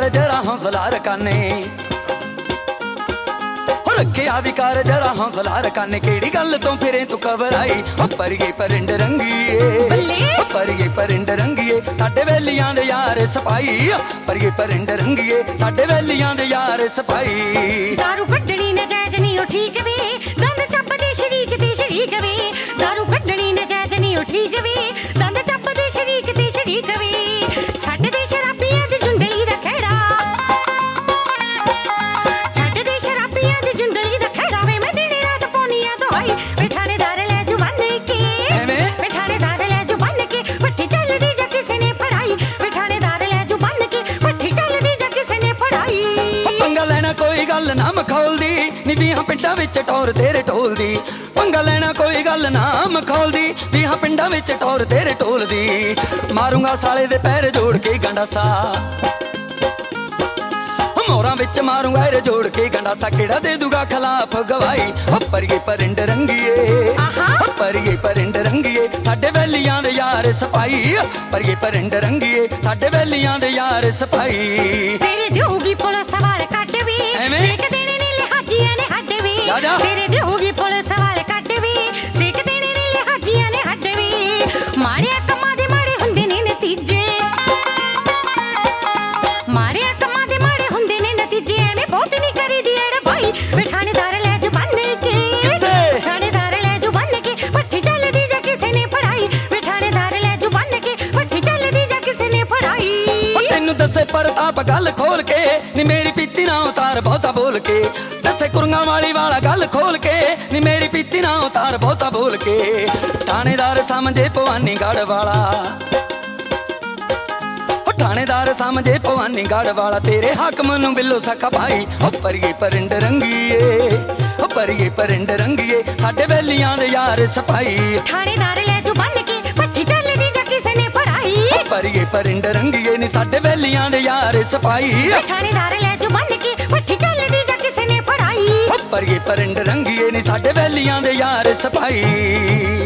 कर जरा हौसला रकाने, रखिया भी कर जरा हौसला रकाने। केड़ी गल तो फिरे तू घबराई, परिए परिंड रंगीए, परिए परिंड रंगीए साडे वेलियां दे यार सपाई, परिए परिंड रंगीए साडे वेलियां दे यार सपाई। दारू कड्डणी नजायज नहीं ओ ठीक वे, दंद चपदे शरीक ते शरीक वे। दारू कड्डणी नजायज नहीं ओ ठीक वे, दंद चपदे शरीक ते शरीक वे। छड्ड दे शराबियां दी जुंडली दा खेड़ा, छड्ड दे शराबियां दी जुंडली दा खेड़ा वे। मैं दिन रात पौनियां दवाई, वे थानेदार लै जुबान के, वे थानेदार लै जुबान के। पट्टी चलदी जा किसे ने फड़ाई, वे थानेदार लै जुबान के। पट्टी चलदी जा किसे ने फड़ाई। पंगा लेना कोई गल ना मखौलदी, निबियां पिंडां विच टौर तेरे ढोलदी। पंगा लेना कोई गल ना मखौलदी, बिहां पिंडां विच टौर तेरे ढोलदी। मारूंगा साले दे पैर जोड़ के गंडासा, मोरां विच मारूंगा रे जोड़ के गंडासा। केड़ा दे दूगा खिलाफ गवाही, परिए परिंड रंगीए, परिए परिंड रंगीए साडे वेलियां दे यार सपाई, परिए परिंड रंगीए साडे वेलियां दे यार सपाई। तेरे देऊगी पुलिस सवार कट वे, सेक देने ने लिहाजियां ने हट वे। तेरे देऊगी पुलिस सवार कट वे, सेक देने ने लिहाजियां ने हट वे। माड़े कमां दे माड़े हुंदे ने नतीजे, माड़े कमां दे माड़े हुंदे ने नतीजे। एवें बहुत नहीं करी दी अड़ भाई, वे थानेदार लै जुबान के, थानेदार लै जुबान के। पट्टी चलदी जा किसे ने फड़ाई, वे थानेदार लै जुबान के। पट्टी चलदी जा किसे ने फड़ाई। तेनू दसे परताप गल खोल के, नी मेरी पीती ना उतार बहुता बोल के। दसे कुरंगा वाली वाला गल खोल के, नी मेरी पीती ना उतार बहुता बोल के। थानेदार समझे भवानीगढ़ वाला, थानेदार समझे भवानीगढ़ वाला। तेरे हाकम नू बिल्लो सखा भाई, परिए परिंड रंगीए, परिए परिंड रंगीए साडे वेलियां दे यार सपाई। थानेदार लै जुबान के, पट्टी चलदी जा किसे ने फड़ाई, परिए परिंड रंगीए नी साडे वेलियां दे यार सपाई। थानेदार लै जुबान के, पट्टी चलदी जा किसे ने फड़ाई, परिए परिंड रंगीए नी साडे वेलियां दे यार सपाई।